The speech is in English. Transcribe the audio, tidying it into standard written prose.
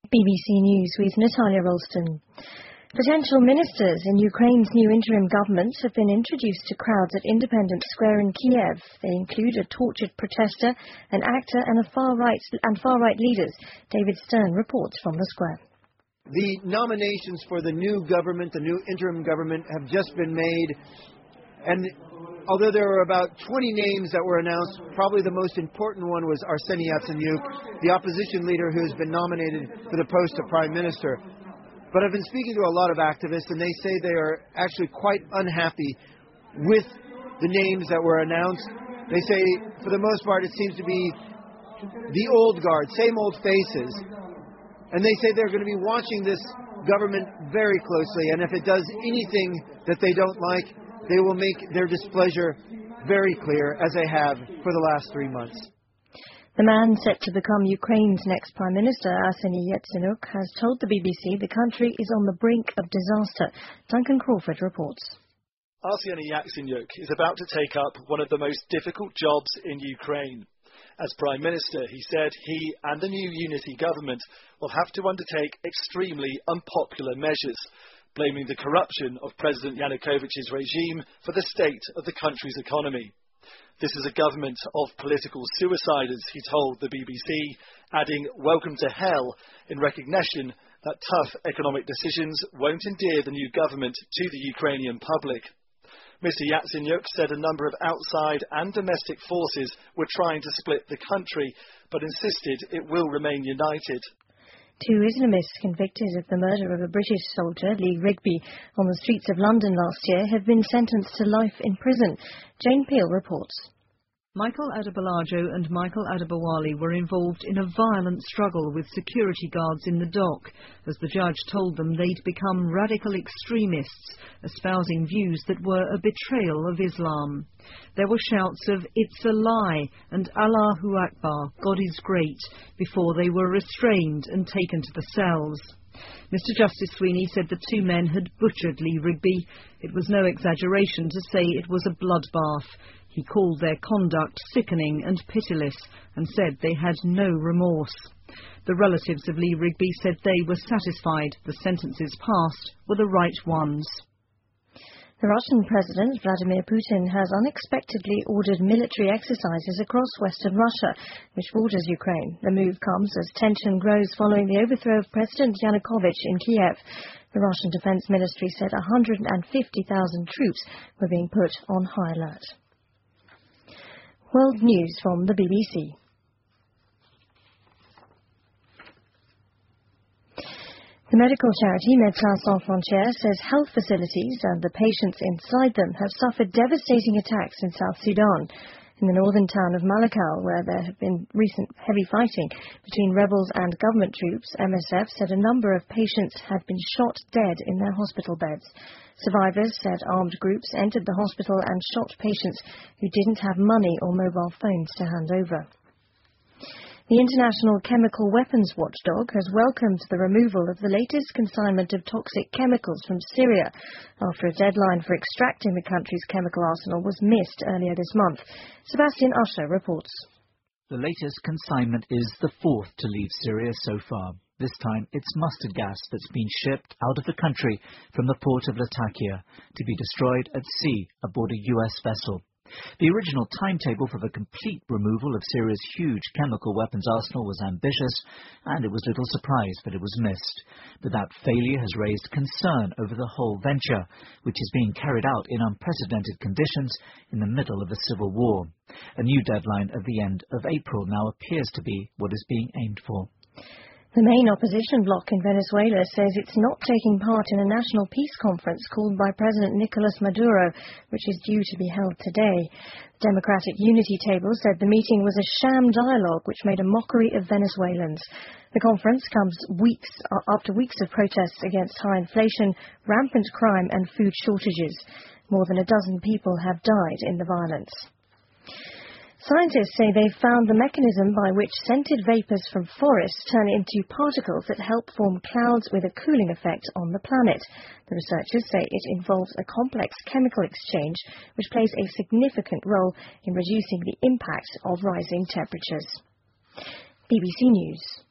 BBC News with Natalia Ralston. Potential ministers in Ukraine's new interim government have been introduced to crowds at Independence Square in Kiev. They include a tortured protester, an actor and far-right leaders. David Stern reports from the square. The nominations for the new government, the new interim government, have just been made. And although there were about 20 names that were announced, probably the most important one was Arseniy Yatsenyuk, the opposition leader who has been nominated for the post of prime minister. But I've been speaking to a lot of activists, and they say they are actually quite unhappy with the names that were announced. They say, for the most part, it seems to be the old guard, same old faces. And they say they're going to be watching this government very closely, and if it does anything that they don't like, they will make their displeasure very clear, as they have for the last 3 months. The man set to become Ukraine's next Prime Minister, Arseniy Yatsenyuk, has told the BBC the country is on the brink of disaster. Duncan Crawford reports. Arseniy Yatsenyuk is about to take up one of the most difficult jobs in Ukraine. As Prime Minister, he said he and the new unity government will have to undertake extremely unpopular measures, blaming the corruption of President Yanukovych's regime for the state of the country's economy. This is a government of political suiciders, he told the BBC, adding welcome to hell in recognition that tough economic decisions won't endear the new government to the Ukrainian public. Mr. Yatsenyuk said a number of outside and domestic forces were trying to split the country, but insisted it will remain united. 2 Islamists convicted of the murder of a British soldier, Lee Rigby, on the streets of London last year have been sentenced to life in prison. Jane Peel reports. Michael Adebolajo and Michael Adebowale were involved in a violent struggle with security guards in the dock, as the judge told them they'd become radical extremists, espousing views that were a betrayal of Islam. There were shouts of "It's a lie" and "Allahu Akbar, God is great," before they were restrained and taken to the cells. Mr. Justice Sweeney said the 2 men had butchered Lee Rigby. It was no exaggeration to say it was a bloodbath. He called their conduct sickening and pitiless and said they had no remorse. The relatives of Lee Rigby said they were satisfied the sentences passed were the right ones. The Russian President, Vladimir Putin, has unexpectedly ordered military exercises across western Russia, which borders Ukraine. The move comes as tension grows following the overthrow of President Yanukovych in Kiev. The Russian Defense Ministry said 150,000 troops were being put on high alert. World News from the BBC. The medical charity Médecins Sans Frontières says health facilities and the patients inside them have suffered devastating attacks in South Sudan. In the northern town of Malakal, where there have been recent heavy fighting between rebels and government troops, MSF said a number of patients had been shot dead in their hospital beds. Survivors said armed groups entered the hospital and shot patients who didn't have money or mobile phones to hand over. The International Chemical Weapons Watchdog has welcomed the removal of the latest consignment of toxic chemicals from Syria after a deadline for extracting the country's chemical arsenal was missed earlier this month. Sebastian Usher reports. The latest consignment is the 4th to leave Syria so far. This time it's mustard gas that's been shipped out of the country from the port of Latakia to be destroyed at sea aboard a US vessel. The original timetable for the complete removal of Syria's huge chemical weapons arsenal was ambitious, and it was little surprise that it was missed. But that failure has raised concern over the whole venture, which is being carried out in unprecedented conditions in the middle of a civil war. A new deadline of the end of April now appears to be what is being aimed for. The main opposition bloc in Venezuela says it's not taking part in a national peace conference called by President Nicolas Maduro, which is due to be held today. The Democratic Unity Table said the meeting was a sham dialogue which made a mockery of Venezuelans. The conference comes after weeks of protests against high inflation, rampant crime and food shortages. More than a dozen people have died in the violence. Scientists say they've found the mechanism by which scented vapours from forests turn into particles that help form clouds with a cooling effect on the planet. The researchers say it involves a complex chemical exchange which plays a significant role in reducing the impact of rising temperatures. BBC News.